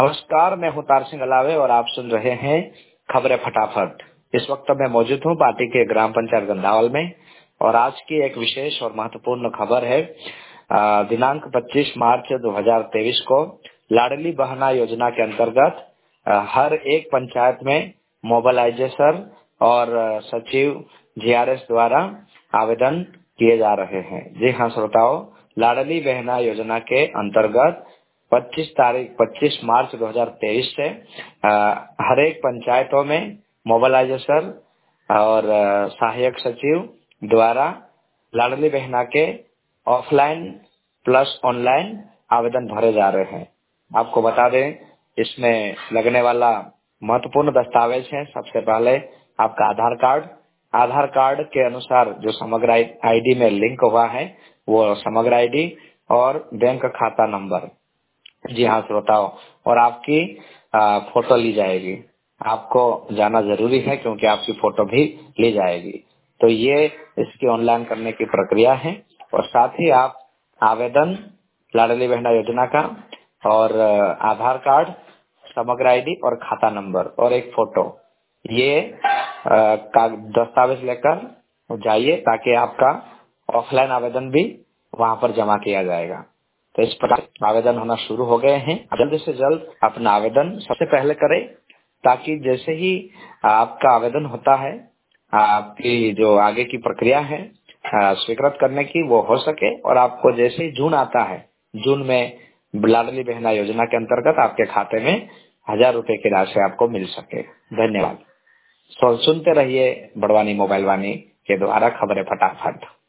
नमस्कार, मैं हूं तार सिंह अलावे और आप सुन रहे हैं खबरें फटाफट। इस वक्त मैं मौजूद हूं पार्टी के ग्राम पंचायत गंदावल में और आज की एक विशेष और महत्वपूर्ण खबर है। दिनांक 25 मार्च 2023 को लाडली बहना योजना के अंतर्गत हर एक पंचायत में मोबाइलाइजेशन और सचिव जीआरएस द्वारा आवेदन किए जा रहे हैं। जी हाँ श्रोताओ, लाडली बहना योजना के अंतर्गत 25 मार्च 2023 से हर एक पंचायतों में मोबाइलाइजेशन और सहायक सचिव द्वारा लाडली बहना के ऑफलाइन प्लस ऑनलाइन आवेदन भरे जा रहे हैं। आपको बता दें, इसमें लगने वाला महत्वपूर्ण दस्तावेज है। सबसे पहले आपका आधार कार्ड के अनुसार जो समग्र आईडी में लिंक हुआ है वो समग्र आईडी और बैंक खाता नंबर। जी हाँ श्रोताओं, और आपकी फोटो ली जाएगी। आपको जाना जरूरी है क्योंकि आपकी फोटो भी ली जाएगी। तो ये इसकी ऑनलाइन करने की प्रक्रिया है और साथ ही आप आवेदन लाडली बहना योजना का और आधार कार्ड, समग्र आईडी और खाता नंबर और एक फोटो, ये का दस्तावेज लेकर जाइए ताकि आपका ऑफलाइन आवेदन भी वहाँ पर जमा किया जाएगा। तो इस प्रकार आवेदन होना शुरू हो गए हैं। जल्द से जल्द अपना आवेदन सबसे पहले करें ताकि जैसे ही आपका आवेदन होता है, आपकी जो आगे की प्रक्रिया है स्वीकृत करने की वो हो सके और आपको जैसे ही जून आता है, जून में लाडली बहना योजना के अंतर्गत आपके खाते में 1000 रुपए की राशि आपको मिल सके। धन्यवाद। सुनते रहिए बड़वानी मोबाइल वाणी के द्वारा खबरें फटाफट।